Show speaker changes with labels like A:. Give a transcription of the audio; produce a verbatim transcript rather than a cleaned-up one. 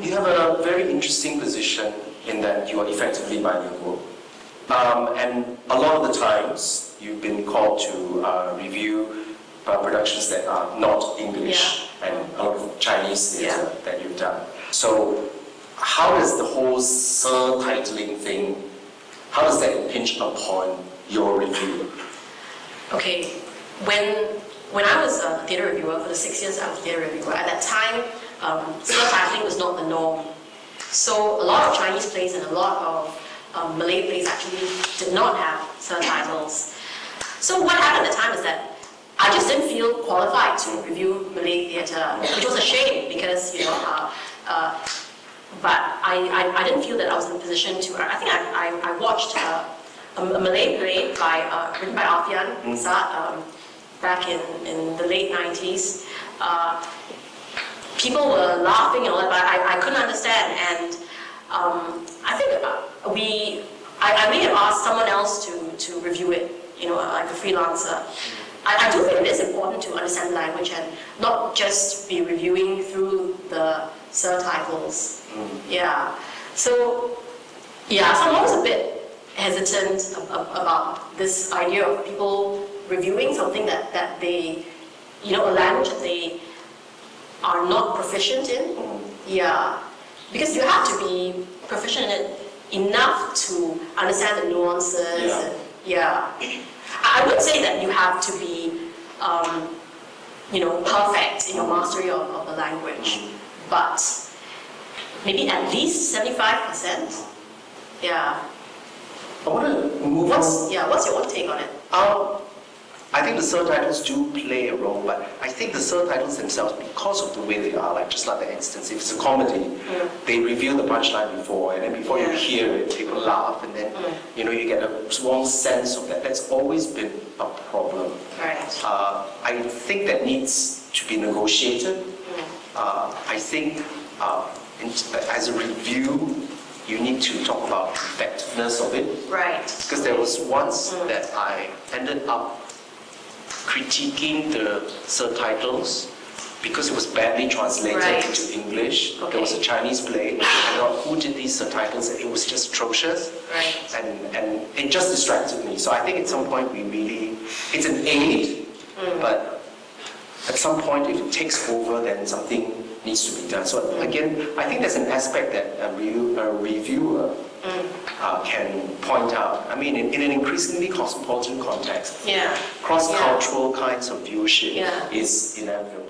A: you have a very interesting position in that you are effectively bilingual. Um, and a lot of the times, you've been called to uh, review uh, productions that are not English,
B: yeah.
A: and a lot of Chinese theatre
B: yeah.
A: that you've done. So, how does the whole subtitling thing, how does that impinge upon your review?
B: Okay, when when I was a theatre reviewer, for the six years I was a theatre reviewer, at that time, um, subtitling was not the norm. So a lot of Chinese plays and a lot of um, Malay plays actually did not have subtitles. So what happened at the time is that I just didn't feel qualified to review Malay theatre, which was a shame because, you know, uh, uh, but I, I, I didn't feel that I was in a position to, I think I, I, I watched uh, a, a Malay play by, uh, written by Alfian Sa'ad, um, back in, in the late nineties. Uh, people were laughing and all that, but I, I couldn't understand. And um, I think we, I, I may have asked someone else to, to review it, you know, like a freelancer. I, I do think it is important to understand the language and not just be reviewing through the subtitles. Mm. Yeah. So, yeah, so I'm always a bit hesitant about this idea of people reviewing something that, that they, you know, a language that they are not proficient in. Yeah. Because you have to be proficient in it enough to understand the nuances.
A: Yeah.
B: And, yeah. I would say that you have to be, um, you know, perfect in your mastery of, of the language. But maybe at least seventy-five percent. Yeah.
A: I want to move
B: what's,
A: on.
B: Yeah, what's your own take on it?
A: Um, I think the subtitles do play a role, but I think the subtitles themselves, because of the way they are, like just like the instance, if it's a comedy, mm. they reveal the punchline before, and then before yeah. you hear it, people laugh, and then mm. you know you get a wrong sense of that. That's always been a problem.
B: Right.
A: Uh, I think that needs to be negotiated. Mm. Uh, I think uh, in, as a review, you need to talk about the effectiveness of it.
B: Right.
A: Because there was once mm. that I ended up critiquing the subtitles because it was badly translated
B: right.
A: into English.
B: Okay.
A: There was a Chinese play, and I don't know who did these subtitles, and it was just atrocious.
B: Right.
A: And, and it just distracted me. So I think at some point we really, it's an aid, mm. but at some point if it takes over, then something needs to be done. So mm. again, I think there's an aspect that a, review, a reviewer mm. uh, can point out. I mean, in, in an increasingly cosmopolitan context,
B: yeah.
A: cross-cultural yeah. kinds of viewership
B: yeah.
A: is inevitable.